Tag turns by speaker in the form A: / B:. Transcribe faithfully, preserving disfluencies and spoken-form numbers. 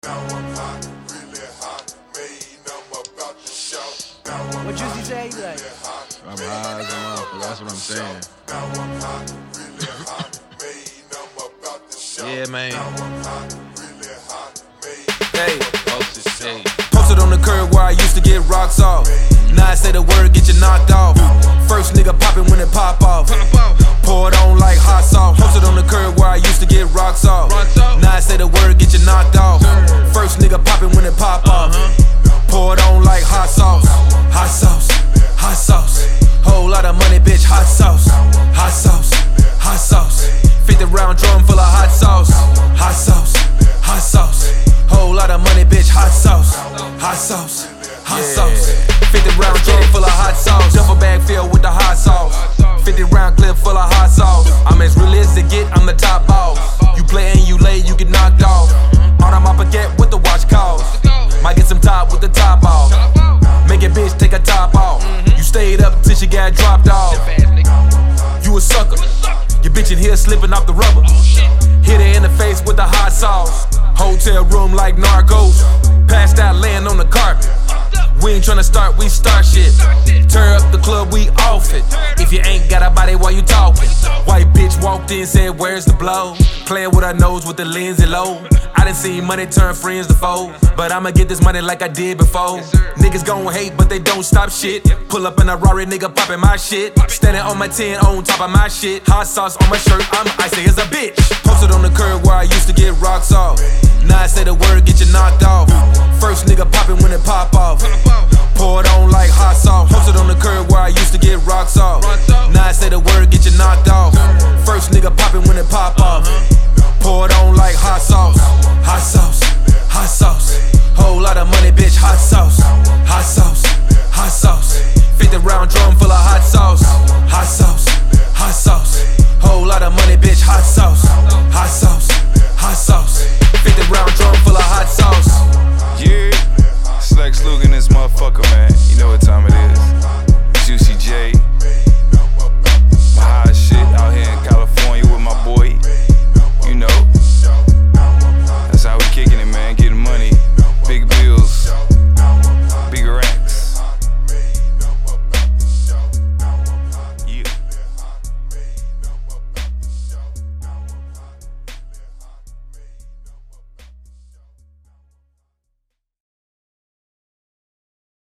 A: Now I'm hot, really hot, made I'm about to shout. Now I'm
B: what Juicy say? He like,
C: I'm high as a motherfucker, that's what I'm saying.
A: Now I'm hot, really hot, made I'm about to shout.
C: Yeah, man.
A: Now I'm hot, really hot, made
D: Hey,
C: Posted, hey.
D: posted on the curb where I used to get rocks off. Now I say the word, get you knocked off. First nigga poppin' when it pop off. Pour it on like hot sauce. Posted on the curb where I used to get rocks off. Now I say the word, get you knocked off. First nigga poppin' when it pop off. Pour it on like hot sauce. Hot sauce, hot sauce. Whole lot of money, bitch, hot sauce. Hot sauce, hot sauce. fifty round drum full of hot sauce. Hot sauce, hot sauce. Whole lot of money, bitch, hot sauce. Hot sauce, hot sauce. fifty round drum full of hot sauce. Duffel bag filled with the hot sauce. fifty round clip full of hot sauce. I'm as real as it get, I'm the top boss. You play and you lay, you get knocked off. On my baguette with the watch calls. Might get some top with the top off. Make a bitch take a top off. You stayed up till she got dropped off. You a sucker. Your bitch in here slipping off the rubber. Hit her in the face with the hot sauce. Hotel room like narcos. Passed out laying on the carpet. We ain't tryna start, we start shit. Turn up the club, we off it. If you ain't got a body, why you talking? White bitch walked in, said, where's the blow? Playing with her nose with the Lindsay low. I done seen money turn friends to foes, but I'ma get this money like I did before. Niggas gon' hate, but they don't stop shit. Pull up in a Rari, nigga poppin' my shit. Standing on my ten, on top of my shit. Hot sauce on my shirt, I'm icy as a bitch. Posted on the curb where I used to get rocks off. Now I say the word, get you knocked off. First nigga poppin' when it pop off. Pour it on like hot sauce. Posted on the curb where I used to get rocks off. Now I say the word, get you knocked off. First nigga poppin' when it pop off. Pour it on like hot sauce. Hot sauce,